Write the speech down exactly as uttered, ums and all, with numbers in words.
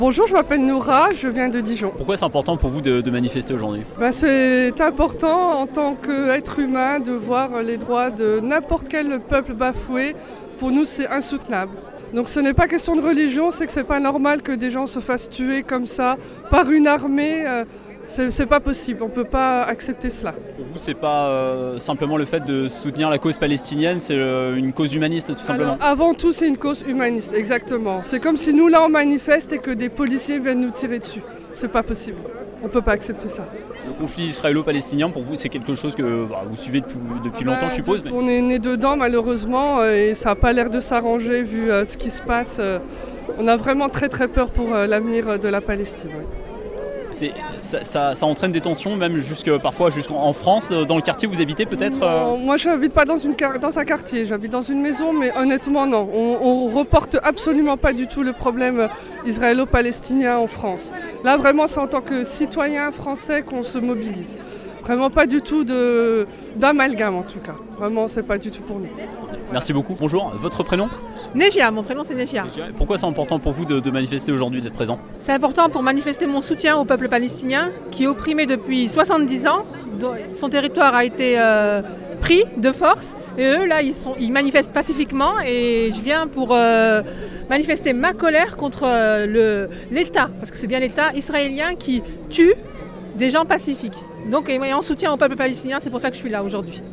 Bonjour, je m'appelle Noura, je viens de Dijon. Pourquoi c'est important pour vous de, de manifester aujourd'hui ? Ben, c'est important en tant qu'être humain de voir les droits de n'importe quel peuple bafoué. Pour nous, c'est insoutenable. Donc ce n'est pas question de religion, c'est que c'est pas normal que des gens se fassent tuer comme ça par une armée. Euh, c'est, c'est pas possible, on peut pas accepter cela. Pour vous, c'est pas euh, simplement le fait de soutenir la cause palestinienne, c'est euh, une cause humaniste tout simplement. Alors, avant tout, c'est une cause humaniste, exactement. C'est comme si nous là on manifeste et que des policiers viennent nous tirer dessus. C'est pas possible. On peut pas accepter ça. Le conflit israélo-palestinien, pour vous, c'est quelque chose que bah, vous suivez depuis, depuis longtemps, Ben, je suppose. Mais... On est né dedans malheureusement et ça n'a pas l'air de s'arranger vu euh, ce qui se passe. Euh, on a vraiment très très peur pour euh, l'avenir de la Palestine. Oui. C'est, ça, ça, ça entraîne des tensions, même jusque, parfois jusqu'en France, dans le quartier où vous habitez peut-être non, moi je n'habite pas dans, une, dans un quartier, j'habite dans une maison, mais honnêtement non. On ne reporte absolument pas du tout le problème israélo-palestinien en France. Là vraiment c'est en tant que citoyen français qu'on se mobilise. Vraiment pas du tout de, d'amalgame en tout cas. Vraiment c'est pas du tout pour nous. Merci beaucoup. Bonjour, votre prénom ? Nejia, mon prénom c'est Nejia. Pourquoi c'est important pour vous de, de manifester aujourd'hui, d'être présent ? C'est important pour manifester mon soutien au peuple palestinien qui est opprimé depuis soixante-dix ans. Son territoire a été euh, pris de force et eux là ils, sont, ils manifestent pacifiquement et je viens pour euh, manifester ma colère contre euh, le, l'État, parce que c'est bien l'État israélien qui tue des gens pacifiques. Donc et en soutien au peuple palestinien, c'est pour ça que je suis là aujourd'hui.